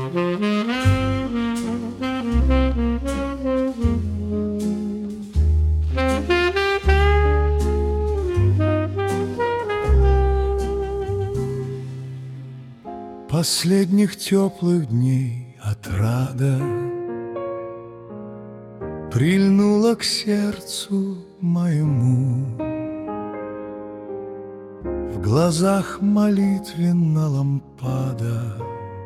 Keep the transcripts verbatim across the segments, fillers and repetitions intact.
Последних теплых дней отрада прильнула к сердцу моему. В глазах молитвенно лампада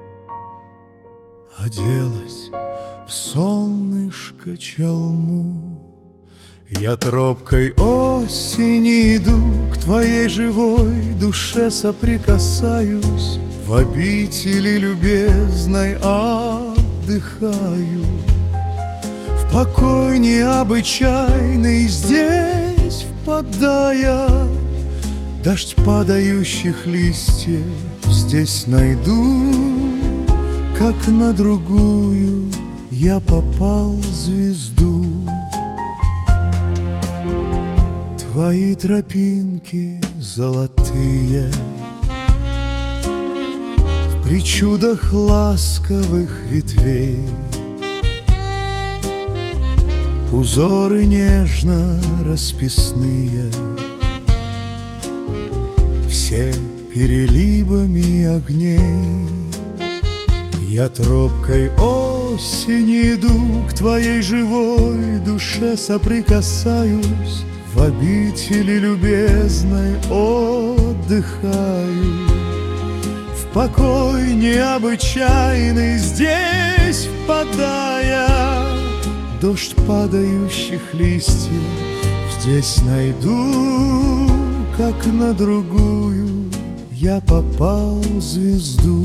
оделась в солнышко челму. Я тропкой осени иду, к твоей живой душе соприкасаюсь, в обители любезной отдыхаю. В покой необычайный здесь впадая, дождь падающих листьев здесь найду. Как на другую я попал звезду. Твои тропинки золотые в причудах ласковых ветвей, узоры нежно расписные, все переливами огней. Я тропкой осени иду, к твоей живой душе соприкасаюсь, в обители любезной отдыхаю. В покой необычайный здесь впадая, дождь падающих листьев здесь найду. Как на другую я попал в звезду.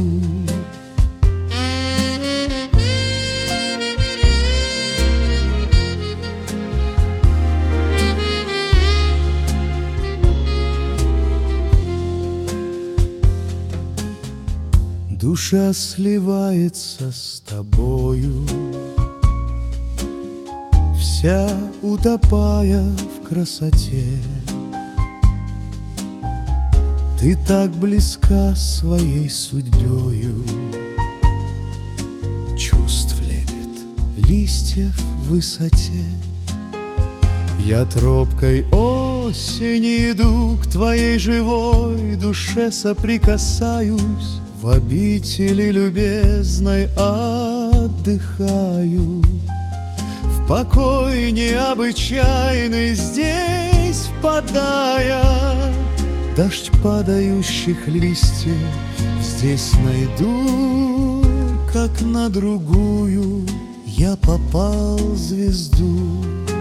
Душа сливается с тобою, вся утопая в красоте. Ты так близка своей судьбою, чувств лепет листьев в высоте. Я тропкой осени иду, к твоей живой душе соприкасаюсь, в обители любезной отдыхаю. В покой необычайный здесь впадая, дождь падающих листьев здесь найду. Как на другую я попал в звезду.